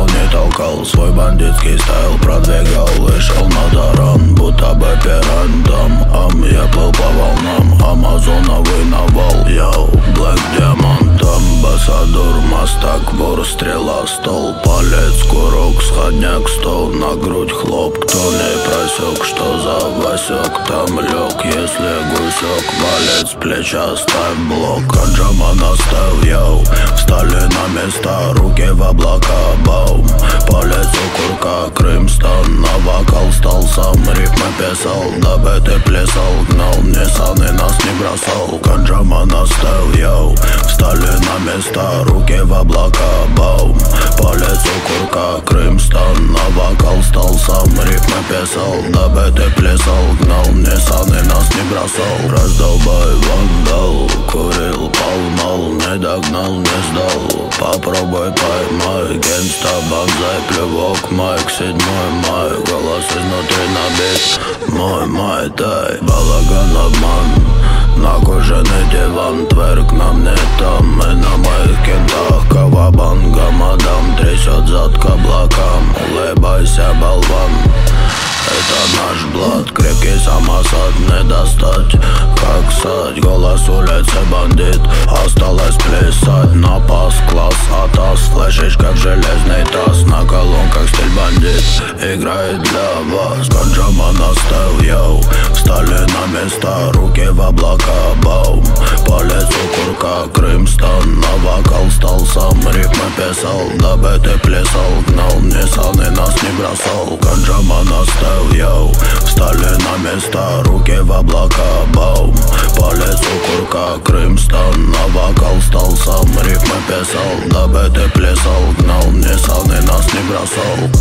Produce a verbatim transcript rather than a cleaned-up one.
стол не толкал, свой бандитский стайл продвигал. И шел на таран, будто бы пирантом. Ам, я плыл по волнам, амазоновый навал. Йоу, Блэк диамантом, басадур, мастак, вор, стрела, стол. Палец, курок, сходняк, стол, на грудь хлоп. Кто не просек, что за Васек там лег? Если гусек, палец, плеча, ставь блок. Аджама наставь, йоу, встали на места, руки в облака, баум. Палец у курка, Крымстон, на вокал стал сам. Рифмы писал, дабы ты плясал, гнал Ниссан и нас не бросал. Канджама наставь, йоу, встали на места, руки в облака, баум. Палец у курка, Крымстон, на вокал стал сам. Рифмы писал, дабы ты плясал, гнал Ниссан и нас не бросал. Раздолбай вандал, курил, поймал, не догнал, не сдал. Попробуй поймай, генста, банзай, плевок, майк, седьмой май. Голос изнутри набит, мой май, тай. Балаган, обман, на кожаный диван. Тверк нам не там, мы на моих кентах. Кавабанга, мадам, трясет зад к облакам. Улыбайся, болван, это наш блат. Крепкий самосад не достать, как сать. Голос улицы бандит, осталось плясать. На пас, класс, атас, слышишь, как железный таз. На колонках стиль бандит, играет для вас. Канджама наставь, йоу, встали на места, руки в облака, баум. Палец у курка, Крымстон, на вокал стал сам. Рифмы писал, дабы ты плясал, гнал Ниссан и нас не бросал. Канджама наставь, йоу, встали на места, руки в облака, баум. Палец у курка, Крымстон, на вокал стал сам. Рифмы писал, дабы ты плясал, гнал Ниссан и нас не бросал.